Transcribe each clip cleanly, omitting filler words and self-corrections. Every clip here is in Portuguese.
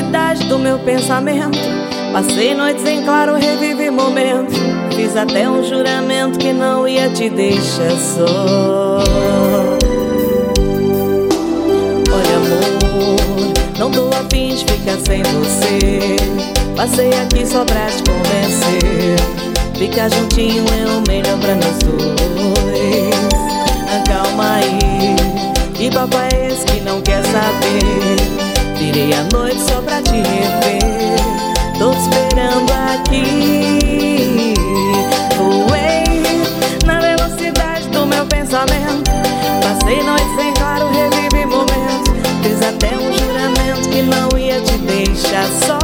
velocidade do meu pensamento. Passei noites em claro, revivi momentos. Fiz até um juramento que não ia te deixar só. Olha, amor, não tô a fim de ficar sem você. Passei aqui só pra te convencer. Ficar juntinho é o melhor pra nós dois. Calma aí, que papo é esse que não quer saber? Virei a noite só pra te rever. Tô te esperando aqui. Voei na velocidade do meu pensamento. Passei noites em claro, revivi momentos. Fiz até um juramento que não ia te deixar só.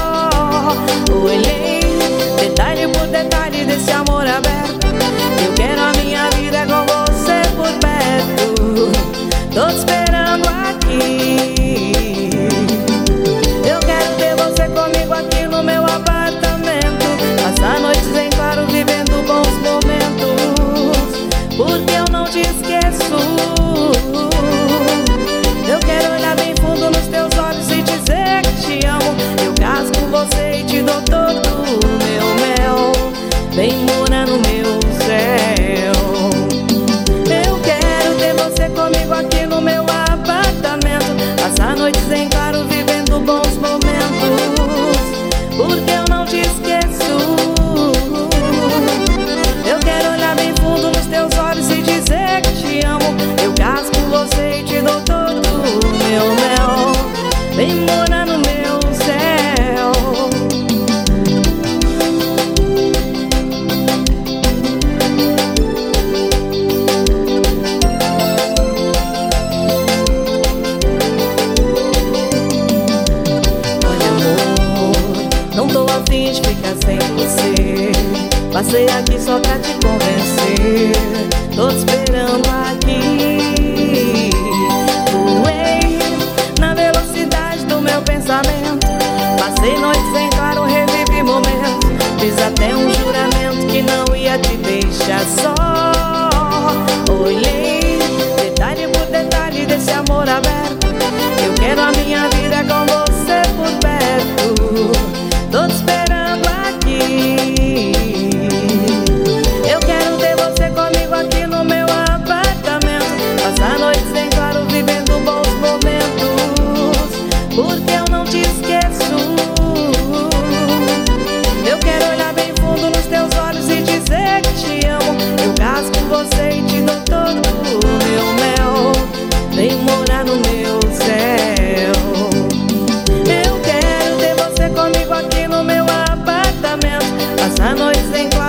Olhei detalhe por detalhe desse amor aberto. Eu quero a minha vida com você por perto. Tô te esperando aqui. Eu quero ter você comigo aqui no meu apartamento. Passar noites em claro, vivendo bons momentos. Porque eu não te esqueço. Eu quero olhar bem fundo nos teus olhos e dizer que te amo. Eu caso com você e te dou todo o meu mel. Vem morar no meu céu. Eu quero ter você comigo aqui no meu apartamento. Passar noites em claro, vivendo bons momentos. Porque eu não te esqueço. Eu quero olhar bem fundo nos teus olhos e dizer que te amo. Eu caso com você e te dou todo o meu mel. Vem morar no meu céu. Olha, amor, não tô a fim de ficar sem você. Passei aqui só pra te convencer. Tô te esperando aqui. Voei na velocidade do meu pensamento. Passei noites em claro, revivi momentos. Fiz até um juramento que não ia te deixar só. Olhei detalhe por detalhe desse amor aberto. Eu quero a minha vida com você por perto. Tô te esperando aqui. Eu quero ter você comigo aqui no meu apartamento. Passar noites em claro, vivendo bons momentos. Porque eu não te esqueço. Eu quero olhar bem fundo nos teus olhos e dizer que te amo. Eu caso com você e te dou todo o meu mel. Vem morar no meu céu. Eu quero ter você comigo aqui no meu apartamento. Passar noites em